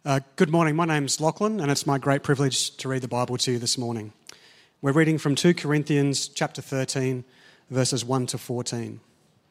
Good morning, my name's Lachlan and it's my great privilege to read the Bible to you this morning. We're reading from 2 Corinthians chapter 13, verses 1 to 14.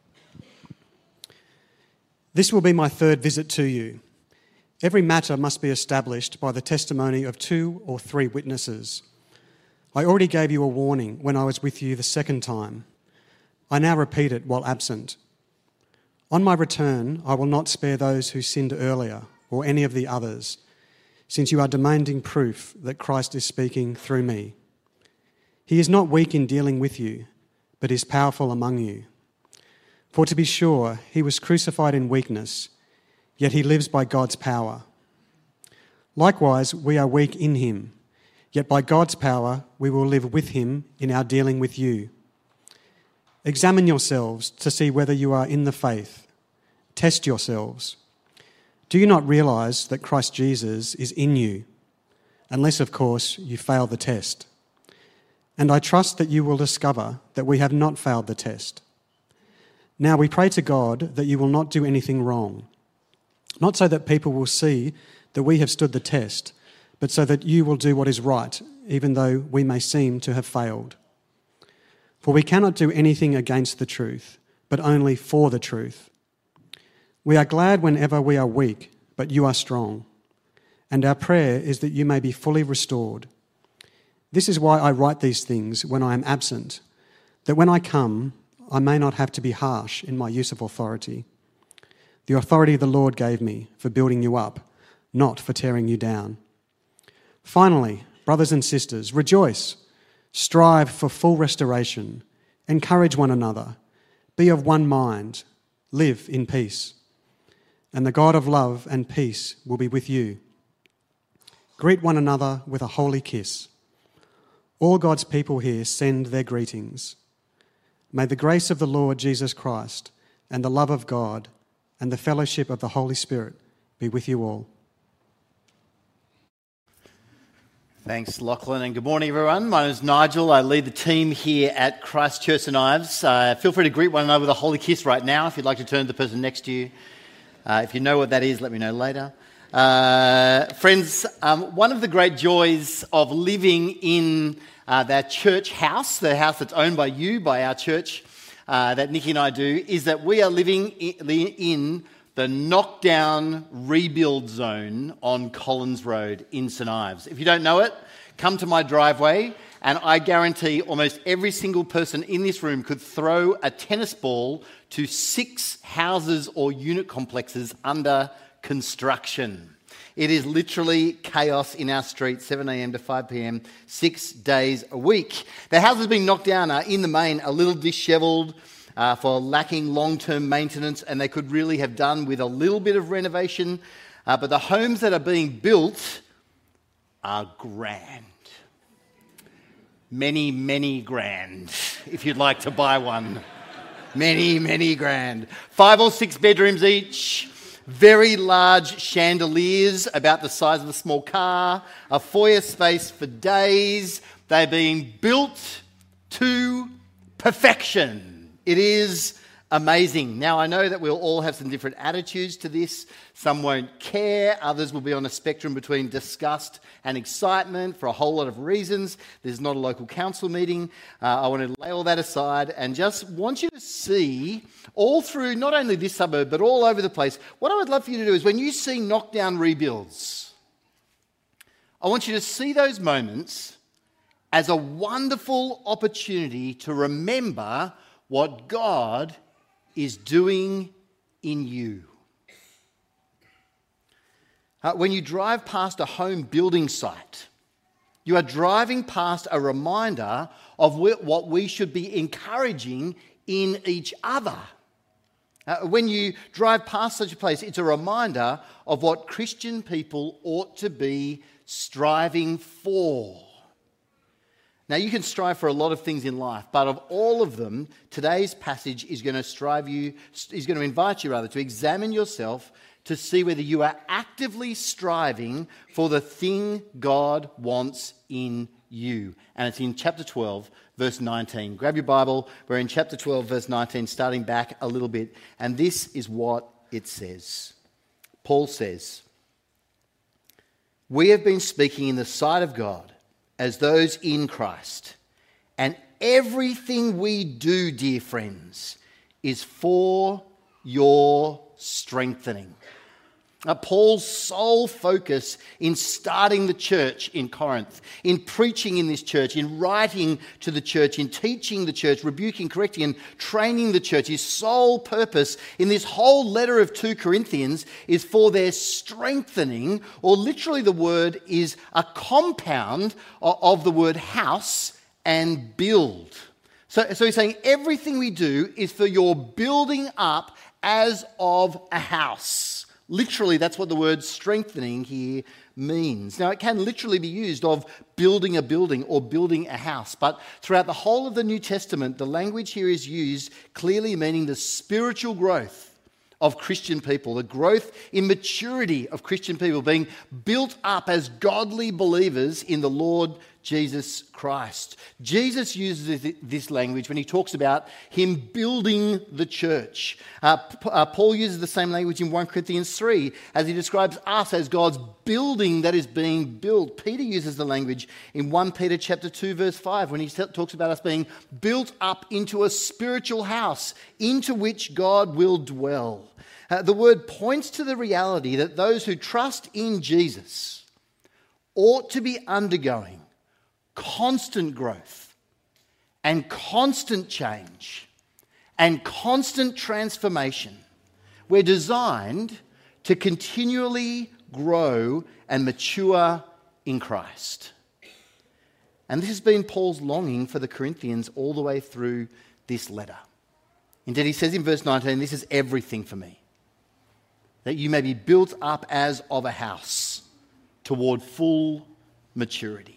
This will be my third visit to you. Every matter must be established by the testimony of 2 or 3 witnesses. I already gave you a warning when I was with you the second time. I now repeat it while absent. On my return, I will not spare those who sinned earlier, or any of the others, since you are demanding proof that Christ is speaking through me. He is not weak in dealing with you, but is powerful among you. For to be sure, he was crucified in weakness, yet he lives by God's power. Likewise, we are weak in him, yet by God's power we will live with him in our dealing with you. Examine yourselves to see whether you are in the faith. Test yourselves. Do you not realise that Christ Jesus is in you? Unless, of course, you fail the test. And I trust that you will discover that we have not failed the test. Now we pray to God that you will not do anything wrong, not so that people will see that we have stood the test, but so that you will do what is right, even though we may seem to have failed. For we cannot do anything against the truth, but only for the truth. We are glad whenever we are weak, but you are strong. And our prayer is that you may be fully restored. This is why I write these things when I am absent, that when I come, I may not have to be harsh in my use of authority. The authority the Lord gave me for building you up, not for tearing you down. Finally, brothers and sisters, rejoice, strive for full restoration, encourage one another, be of one mind, live in peace. And the God of love and peace will be with you. Greet one another with a holy kiss. All God's people here send their greetings. May the grace of the Lord Jesus Christ and the love of God and the fellowship of the Holy Spirit be with you all. Thanks, Lachlan, and good morning, everyone. My name is Nigel. I lead the team here at Christ Church St Ives. Feel free to greet one another with a holy kiss right now if you'd like to turn to the person next to you. If you know what that is, let me know later. Friends, one of the great joys of living in that church house, the house that's owned by you, by our church, that Nikki and I do, is that we are living in the knockdown rebuild zone on Collins Road in St Ives. If you don't know it, come to my driveway and I guarantee almost every single person in this room could throw a tennis ball to 6 houses or unit complexes under construction. It is literally chaos in our street, 7 a.m. to 5 p.m, 6 days a week. The houses being knocked down are, in the main, a little dishevelled for lacking long-term maintenance, and they could really have done with a little bit of renovation. But the homes that are being built are grand. Many, many grand, if you'd like to buy one. Many, many grand. 5 or 6 bedrooms each. Very large chandeliers about the size of a small car. A foyer space for days. They're being built to perfection. It is amazing. Now, I know that we'll all have some different attitudes to this. Some won't care. Others will be on a spectrum between disgust and excitement for a whole lot of reasons. There's not a local council meeting. I want to lay all that aside and just want you to see all through not only this suburb but all over the place. What I would love for you to do is when you see knockdown rebuilds, I want you to see those moments as a wonderful opportunity to remember what God is doing in you. When you drive past a home building site, you are driving past a reminder of what we should be encouraging in each other. When you drive past such a place, it's a reminder of what Christian people ought to be striving for. Now, you can strive for a lot of things in life, but of all of them, today's passage is going to invite you to examine yourself to see whether you are actively striving for the thing God wants in you. And it's in chapter 12, verse 19. Grab your Bible. We're in chapter 12, verse 19, starting back a little bit. And this is what it says. Paul says, we have been speaking in the sight of God as those in Christ. And everything we do, dear friends, is for your strengthening. Paul's sole focus in starting the church in Corinth, in preaching in this church, in writing to the church, in teaching the church, rebuking, correcting and training the church, his sole purpose in this whole letter of 2 Corinthians is for their strengthening, or literally the word is a compound of the word house and build. So he's saying everything we do is for your building up as of a house. Literally, that's what the word strengthening here means. Now, it can literally be used of building a building or building a house, but throughout the whole of the New Testament, the language here is used clearly meaning the spiritual growth of Christian people, the growth in maturity of Christian people, being built up as godly believers in the Lord Jesus Christ. Jesus uses this language when he talks about him building the church. Paul uses the same language in 1 Corinthians 3 as he describes us as God's building that is being built. Peter uses the language in 1 Peter chapter 2 verse 5 when he talks about us being built up into a spiritual house into which God will dwell. The word points to the reality that those who trust in Jesus ought to be undergoing constant growth and constant change and constant transformation. We're designed to continually grow and mature in Christ. And this has been Paul's longing for the Corinthians all the way through this letter. Indeed, he says in verse 19, this is everything for me, that you may be built up as of a house toward full maturity.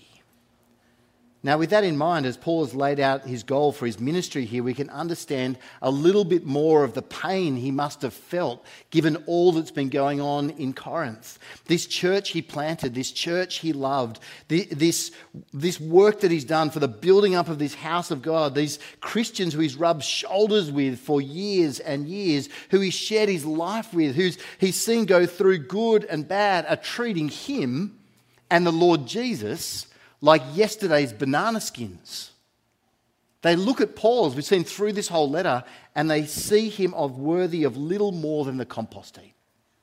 Now, with that in mind, as Paul has laid out his goal for his ministry here, we can understand a little bit more of the pain he must have felt given all that's been going on in Corinth. This church he planted, this church he loved, this work that he's done for the building up of this house of God, these Christians who he's rubbed shoulders with for years and years, who he's shared his life with, who he's seen go through good and bad, are treating him and the Lord Jesus like yesterday's banana skins. They look at Paul, as we've seen through this whole letter, and they see him of worthy of little more than the compost heap.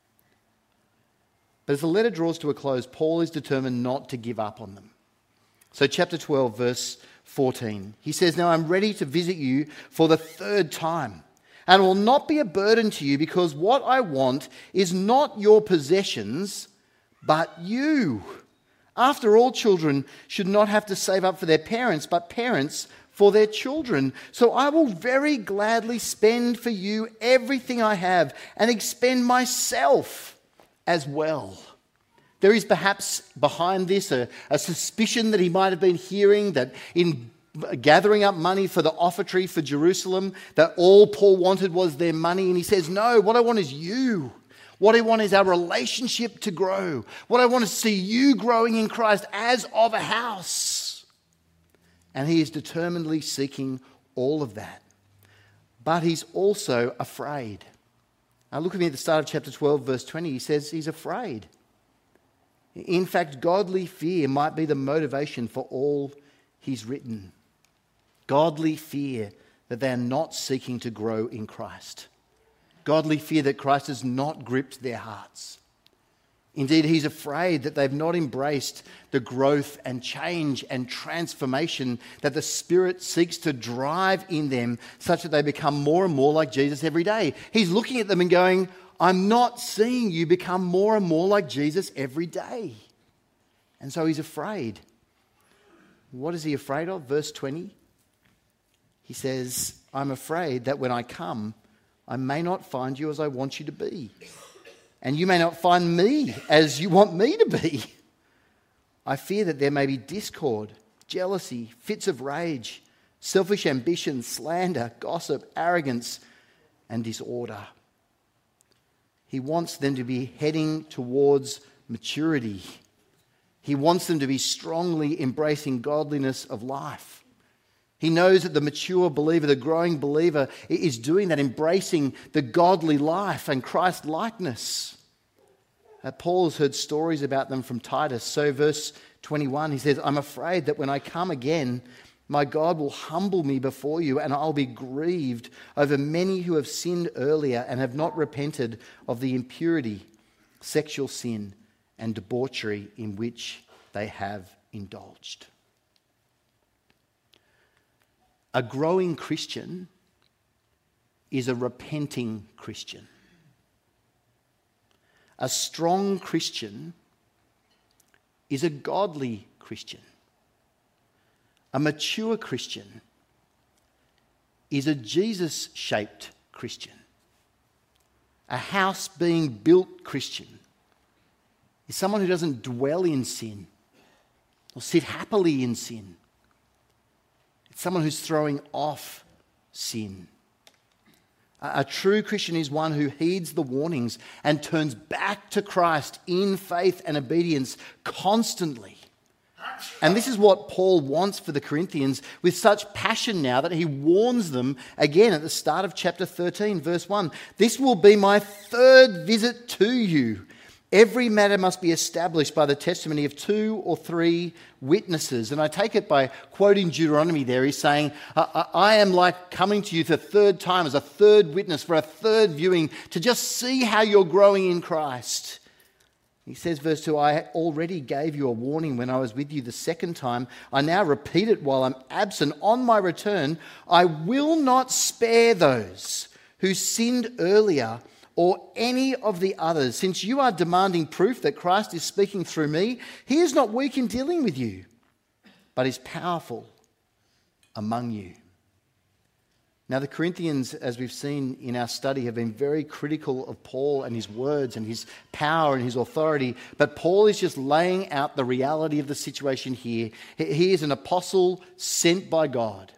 But as the letter draws to a close, Paul is determined not to give up on them. So chapter 12, verse 14, he says, "Now I'm ready to visit you for the third time, and will not be a burden to you, because what I want is not your possessions, but you. After all, children should not have to save up for their parents, but parents for their children. So I will very gladly spend for you everything I have and expend myself as well." There is perhaps behind this a suspicion that he might have been hearing that in gathering up money for the offertory for Jerusalem, that all Paul wanted was their money. And he says, no, what I want is you. What I want is our relationship to grow. What I want is to see you growing in Christ as of a house. And he is determinedly seeking all of that. But he's also afraid. Now look at me at the start of chapter 12, verse 20. He says he's afraid. In fact, godly fear might be the motivation for all he's written. Godly fear that they are not seeking to grow in Christ. Godly fear that Christ has not gripped their hearts. Indeed, he's afraid that they've not embraced the growth and change and transformation that the Spirit seeks to drive in them, such that they become more and more like Jesus every day. He's looking at them and going, I'm not seeing you become more and more like Jesus every day. And so he's afraid. What is he afraid of? Verse 20. He says, I'm afraid that when I come, I may not find you as I want you to be, and you may not find me as you want me to be. I fear that there may be discord, jealousy, fits of rage, selfish ambition, slander, gossip, arrogance, and disorder. He wants them to be heading towards maturity. He wants them to be strongly embracing godliness of life. He knows that the mature believer, the growing believer, is doing that, embracing the godly life and Christ-likeness. Paul has heard stories about them from Titus. So verse 21, he says, I'm afraid that when I come again, my God will humble me before you, and I'll be grieved over many who have sinned earlier and have not repented of the impurity, sexual sin, and debauchery in which they have indulged. A growing Christian is a repenting Christian. A strong Christian is a godly Christian. A mature Christian is a Jesus-shaped Christian. A house being built Christian is someone who doesn't dwell in sin or sit happily in sin. It's someone who's throwing off sin. A true Christian is one who heeds the warnings and turns back to Christ in faith and obedience constantly. And this is what Paul wants for the Corinthians with such passion now that he warns them again at the start of chapter 13, verse 1. This will be my third visit to you. Every matter must be established by the testimony of 2 or 3 witnesses. And I take it by quoting Deuteronomy there, he's saying, I am like coming to you the third time as a third witness for a third viewing to just see how you're growing in Christ. He says, verse 2, I already gave you a warning when I was with you the second time. I now repeat it while I'm absent. On my return, I will not spare those who sinned earlier or any of the others. Since you are demanding proof that Christ is speaking through me, he is not weak in dealing with you, but is powerful among you. Now, the Corinthians, as we've seen in our study, have been very critical of Paul and his words and his power and his authority. But Paul is just laying out the reality of the situation here. He is an apostle sent by God.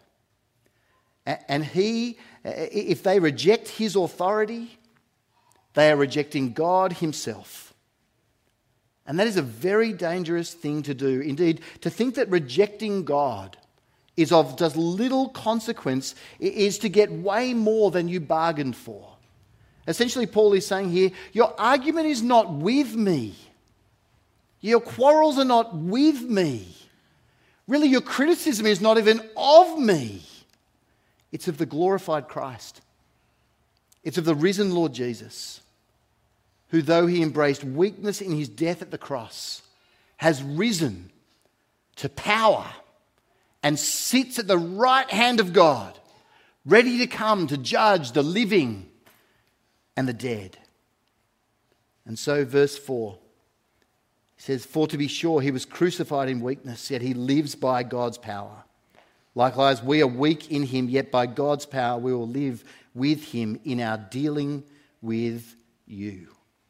And if they reject his authority, they are rejecting God himself. And that is a very dangerous thing to do. Indeed, to think that rejecting God is of just little consequence is to get way more than you bargained for. Essentially, Paul is saying here, your argument is not with me. Your quarrels are not with me. Really, your criticism is not even of me. It's of the glorified Christ. It's of the risen Lord Jesus, who, though he embraced weakness in his death at the cross, has risen to power and sits at the right hand of God, ready to come to judge the living and the dead. And so, verse 4, he says, for to be sure he was crucified in weakness, yet he lives by God's power. Likewise, we are weak in him, yet by God's power we will live with him in our dealing with you.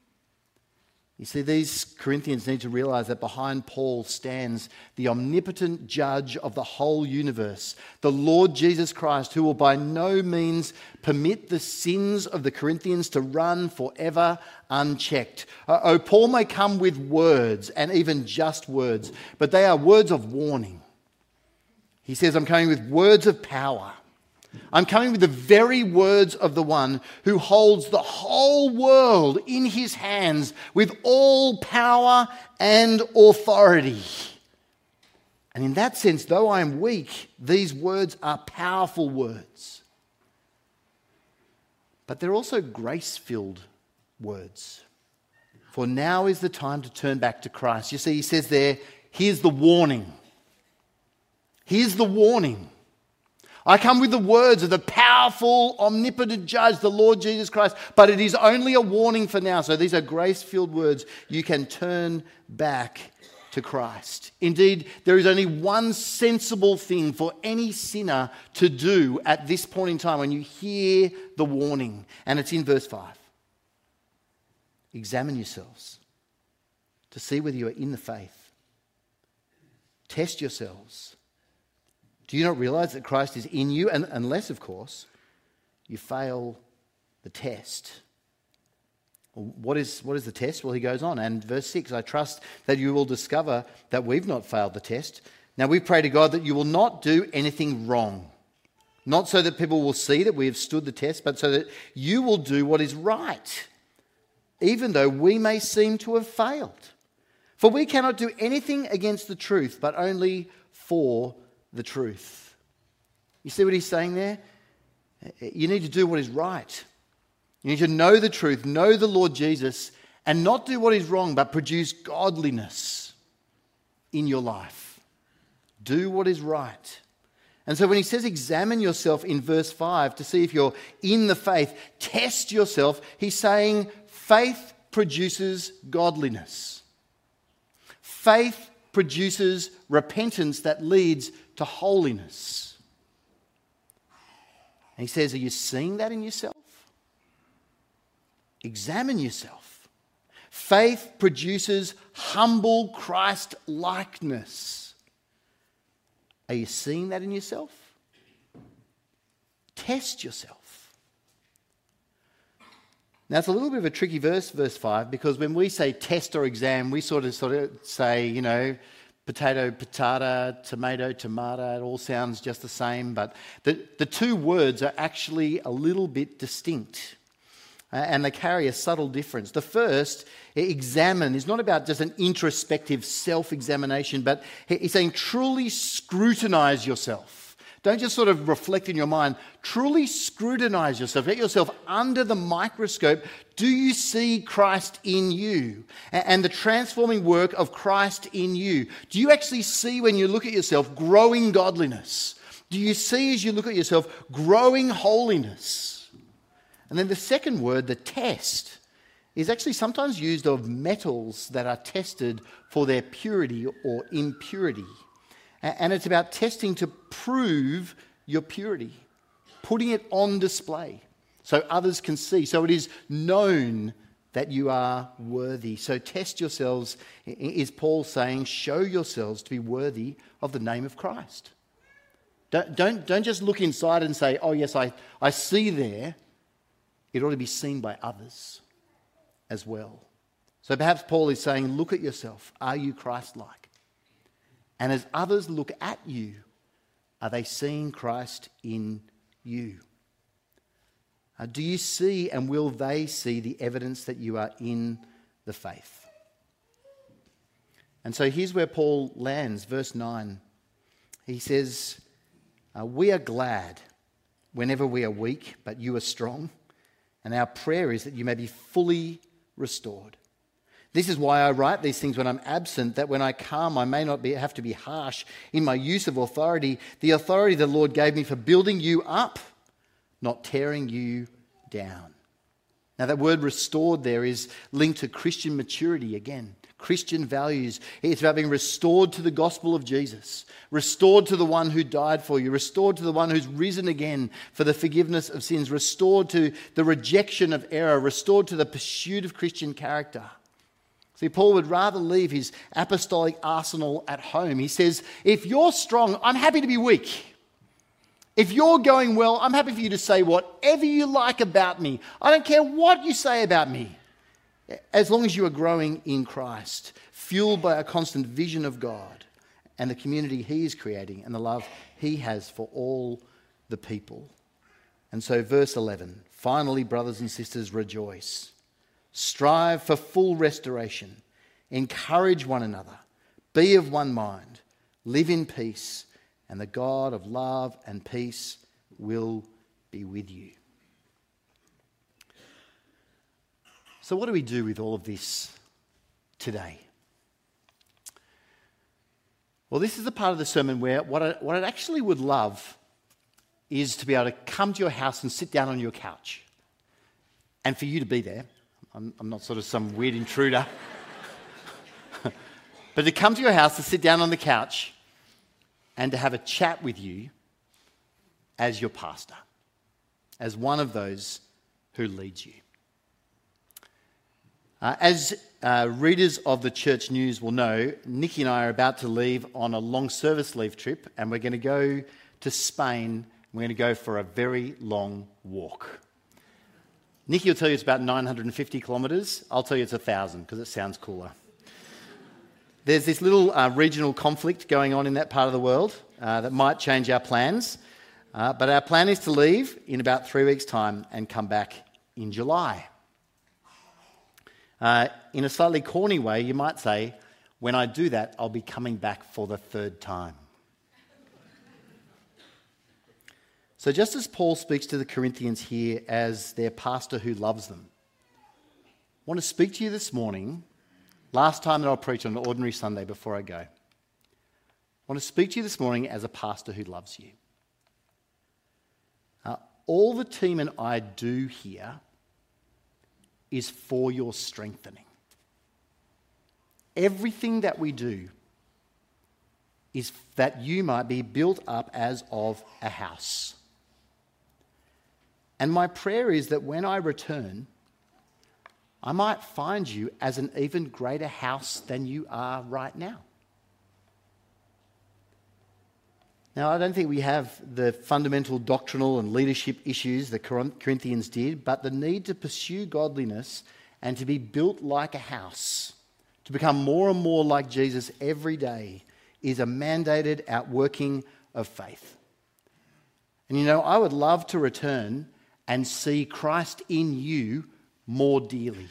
You see, these Corinthians need to realize that behind Paul stands the omnipotent judge of the whole universe, the Lord Jesus Christ, who will by no means permit the sins of the Corinthians to run forever unchecked. Paul may come with words, and even just words, but they are words of warning. He says, I'm coming with words of power. I'm coming with the very words of the one who holds the whole world in his hands with all power and authority. And in that sense, though I am weak, these words are powerful words. But they're also grace-filled words. For now is the time to turn back to Christ. You see, he says there, here's the warning. Here's the warning. I come with the words of the powerful, omnipotent judge, the Lord Jesus Christ, but it is only a warning for now. So these are grace-filled words. You can turn back to Christ. Indeed, there is only one sensible thing for any sinner to do at this point in time when you hear the warning, and it's in verse 5. Examine yourselves to see whether you are in the faith. Test yourselves. Do you not realize that Christ is in you? And unless, of course, you fail the test. What is the test? Well, he goes on. And verse 6, I trust that you will discover that we've not failed the test. Now we pray to God that you will not do anything wrong. Not so that people will see that we have stood the test, but so that you will do what is right, even though we may seem to have failed. For we cannot do anything against the truth, but only for the truth. You see what he's saying there? You need to do what is right. You need to know the truth, know the Lord Jesus, and not do what is wrong, but produce godliness in your life. Do what is right. And so when he says examine yourself in verse 5 to see if you're in the faith, test yourself, he's saying faith produces godliness. Faith produces repentance that leads to holiness. And he says, are you seeing that in yourself? Examine yourself. Faith produces humble Christ-likeness. Are you seeing that in yourself? Test yourself. Now, it's a little bit of a tricky verse 5, because when we say test or exam, we sort of say, potato, patata, tomato, tomato. It all sounds just the same, but the two words are actually a little bit distinct. And they carry a subtle difference. The first, examine, is not about just an introspective self-examination, but he's saying truly scrutinize yourself. Don't just sort of reflect in your mind. Truly scrutinize yourself. Get yourself under the microscope. Do you see Christ in you and the transforming work of Christ in you? Do you actually see, when you look at yourself, growing godliness? Do you see, as you look at yourself, growing holiness? And then the second word, the test, is actually sometimes used of metals that are tested for their purity or impurity. And it's about testing to prove your purity, putting it on display so others can see, so it is known that you are worthy. So test yourselves, is Paul saying, show yourselves to be worthy of the name of Christ. Don't just look inside and say, oh yes, I see there. It ought to be seen by others as well. So perhaps Paul is saying, look at yourself. Are you Christ-like? And as others look at you, are they seeing Christ in you? Do you see, and will they see, the evidence that you are in the faith? And so here's where Paul lands, verse 9. He says, we are glad whenever we are weak, but you are strong. And our prayer is that you may be fully restored. This is why I write these things when I'm absent, that when I come I may not have to be harsh in my use of authority, the authority the Lord gave me for building you up, not tearing you down. Now that word restored there is linked to Christian maturity again. Christian values. It's about being restored to the gospel of Jesus, restored to the one who died for you, restored to the one who's risen again for the forgiveness of sins, restored to the rejection of error, restored to the pursuit of Christian character. See, Paul would rather leave his apostolic arsenal at home. He says, if you're strong, I'm happy to be weak. If you're going well, I'm happy for you to say whatever you like about me. I don't care what you say about me. As long as you are growing in Christ, fueled by a constant vision of God and the community he is creating and the love he has for all the people. And so verse 11, finally, brothers and sisters, rejoice. Strive for full restoration. Encourage one another. Be of one mind. Live in peace. And the God of love and peace will be with you. So what do we do with all of this today? Well, this is the part of the sermon where what I actually would love is to be able to come to your house and sit down on your couch and for you to be there. I'm not sort of some weird intruder. But to come to your house, to sit down on the couch and to have a chat with you as your pastor, as one of those who leads you. As readers of the Church News will know, Nikki and I are about to leave on a long service leave trip, and we're going to go to Spain. We're going to go for a very long walk. Nikki will tell you it's about 950 kilometres. I'll tell you it's 1,000 because it sounds cooler. There's this little regional conflict going on in that part of the world that might change our plans. But our plan is to leave in about 3 weeks' time and come back in July. In a slightly corny way, you might say, when I do that, I'll be coming back for the third time. So just as Paul speaks to the Corinthians here as their pastor who loves them, I want to speak to you this morning, last time that I'll preach on an ordinary Sunday before I go. I want to speak to you this morning as a pastor who loves you. All the team and I do here is for your strengthening. Everything that we do is that you might be built up as of a house. And my prayer is that when I return, I might find you as an even greater house than you are right now. Now, I don't think we have the fundamental doctrinal and leadership issues the Corinthians did, but the need to pursue godliness and to be built like a house, to become more and more like Jesus every day, is a mandated outworking of faith. And you know, I would love to return and see Christ in you more dearly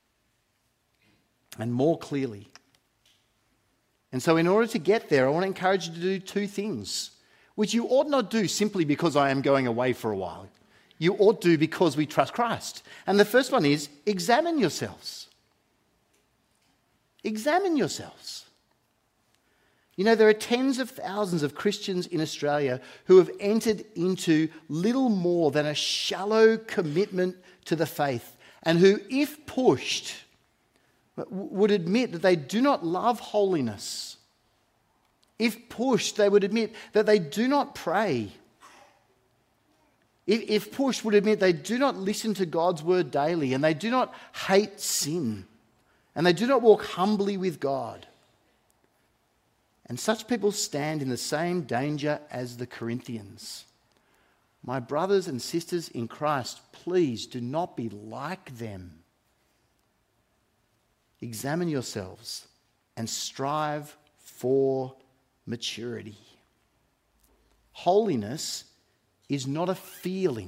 and more clearly. And so in order to get there, I want to encourage you to do two things, which you ought not do simply because I am going away for a while. You ought to because we trust Christ. And the first one is examine yourselves. Examine yourselves. You know, there are tens of thousands of Christians in Australia who have entered into little more than a shallow commitment to the faith, and who, if pushed, would admit that they do not love holiness. If pushed, they would admit that they do not pray. If pushed, would admit they do not listen to God's word daily, and they do not hate sin, and they do not walk humbly with God. And such people stand in the same danger as the Corinthians. My brothers and sisters in Christ, please do not be like them. Examine yourselves and strive for maturity. Holiness is not a feeling.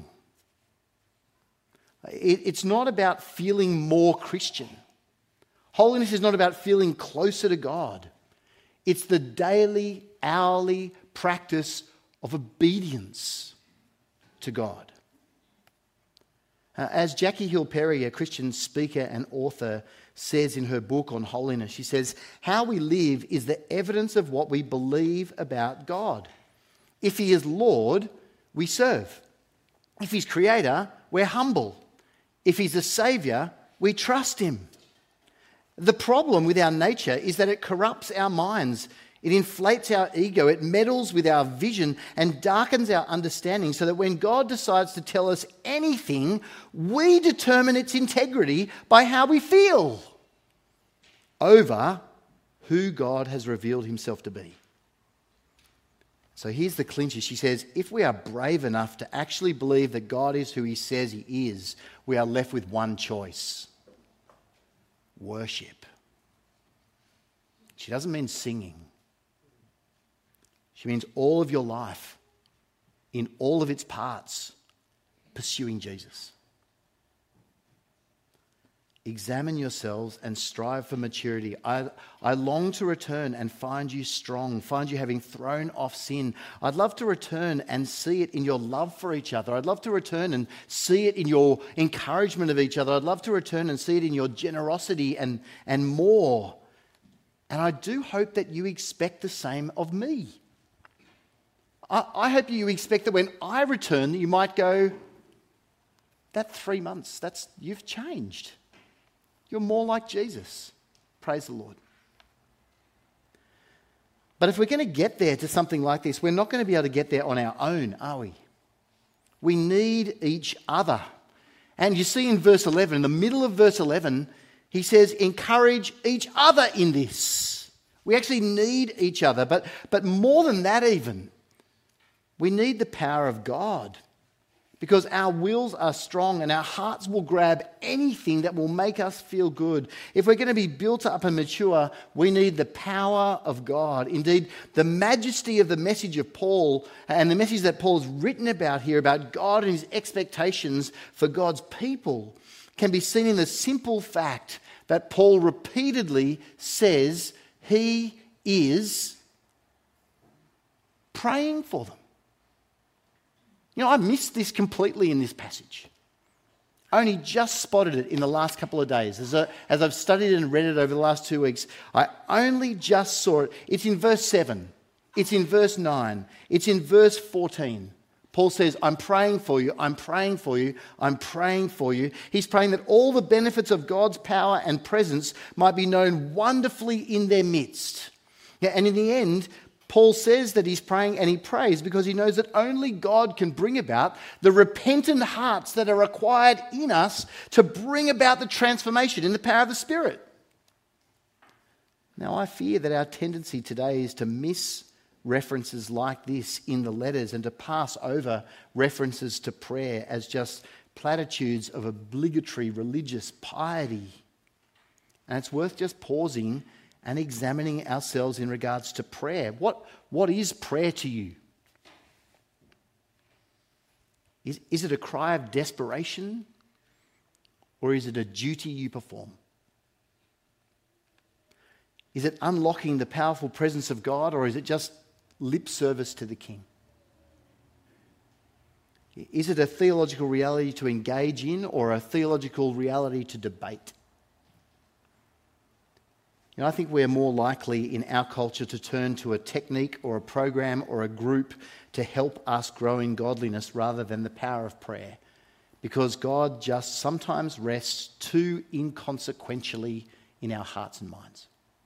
It's not about feeling more Christian. Holiness is not about feeling closer to God. It's the daily, hourly practice of obedience to God. As Jackie Hill Perry, a Christian speaker and author, says in her book on holiness, she says, how we live is the evidence of what we believe about God. If he is Lord, we serve. If he's creator, we're humble. If he's a saviour, we trust him. The problem with our nature is that it corrupts our minds. It inflates our ego. It meddles with our vision and darkens our understanding, so that when God decides to tell us anything, we determine its integrity by how we feel over who God has revealed himself to be. So here's the clincher. She says, if we are brave enough to actually believe that God is who he says he is, we are left with one choice: worship. She doesn't mean singing. She means all of your life, in all of its parts, pursuing Jesus. Examine yourselves and strive for maturity. I long to return and find you strong, find you having thrown off sin. I'd love to return and see it in your love for each other. I'd love to return and see it in your encouragement of each other. I'd love to return and see it in your generosity and more. And I do hope that you expect the same of me. I hope you expect that when I return, you might go, that 3 months, you've changed. You're more like Jesus. Praise the Lord. But if we're going to get there to something like this, we're not going to be able to get there on our own, are we? We need each other. And you see in verse 11, in the middle of verse 11, he says, encourage each other in this. We actually need each other. But more than that even, we need the power of God. Because our wills are strong and our hearts will grab anything that will make us feel good. If we're going to be built up and mature, we need the power of God. Indeed, the majesty of the message of Paul and the message that Paul's written about here, about God and his expectations for God's people, can be seen in the simple fact that Paul repeatedly says he is praying for them. You know, I missed this completely in this passage. I only just spotted it in the last couple of days. As I've studied and read it over the last 2 weeks, I only just saw it. It's in verse 7. It's in verse 9. It's in verse 14. Paul says, I'm praying for you, I'm praying for you, I'm praying for you. He's praying that all the benefits of God's power and presence might be known wonderfully in their midst. Yeah, and in the end, Paul says that he's praying, and he prays because he knows that only God can bring about the repentant hearts that are required in us to bring about the transformation in the power of the Spirit. Now, I fear that our tendency today is to miss references like this in the letters and to pass over references to prayer as just platitudes of obligatory religious piety. And it's worth just pausing and examining ourselves in regards to prayer. What is prayer to you? Is it a cry of desperation, or is it a duty you perform? Is it unlocking the powerful presence of God, or is it just lip service to the King? Is it a theological reality to engage in, or a theological reality to debate? You know, I think we're more likely in our culture to turn to a technique or a program or a group to help us grow in godliness rather than the power of prayer, because God just sometimes rests too inconsequentially in our hearts and minds.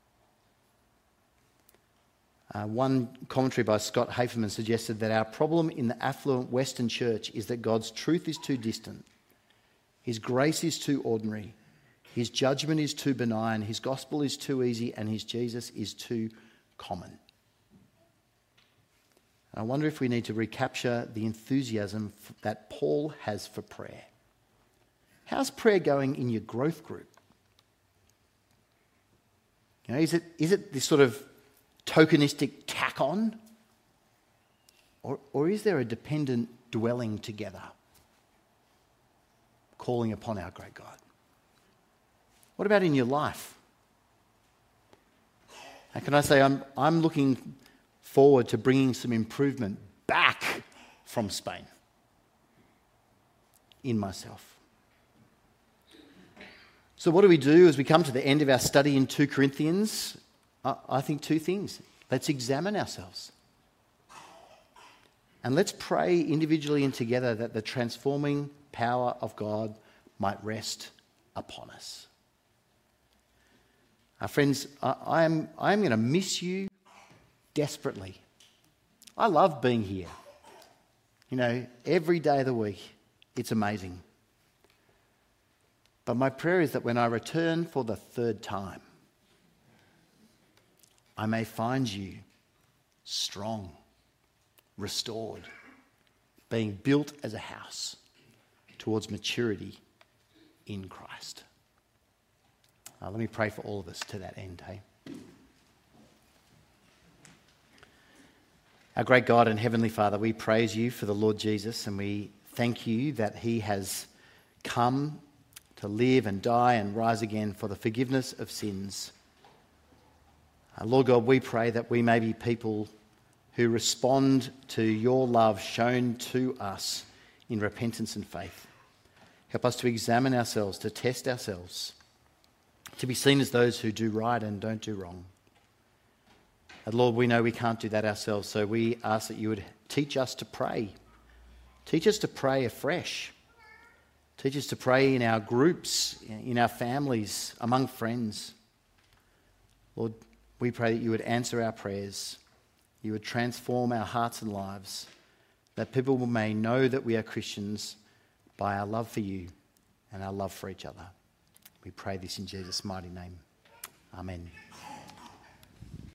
One commentary by Scott Haferman suggested that our problem in the affluent Western church is that God's truth is too distant, His grace is too ordinary, His judgment is too benign, His gospel is too easy, and His Jesus is too common. I wonder if we need to recapture the enthusiasm that Paul has for prayer. How's prayer going in your growth group? You know, is it this sort of tokenistic tack on? Or is there a dependent dwelling together, calling upon our great God? What about in your life? How can I say I'm looking forward to bringing some improvement back from Spain in myself? So what do we do as we come to the end of our study in 2 Corinthians? I think 2 things. Let's examine ourselves. And let's pray individually and together that the transforming power of God might rest upon us. Friends, I am going to miss you desperately. I love being here. You know, every day of the week, it's amazing. But my prayer is that when I return for the 3rd time, I may find you strong, restored, being built as a house towards maturity in Christ. Let me pray for all of us to that end, hey? Our great God and Heavenly Father, we praise you for the Lord Jesus, and we thank you that he has come to live and die and rise again for the forgiveness of sins. Lord God, we pray that we may be people who respond to your love shown to us in repentance and faith. Help us to examine ourselves, to test ourselves, to be seen as those who do right and don't do wrong. And Lord, we know we can't do that ourselves, so we ask that you would teach us to pray. Teach us to pray afresh. Teach us to pray in our groups, in our families, among friends. Lord, we pray that you would answer our prayers, you would transform our hearts and lives, that people may know that we are Christians by our love for you and our love for each other. We pray this in Jesus' mighty name. Amen.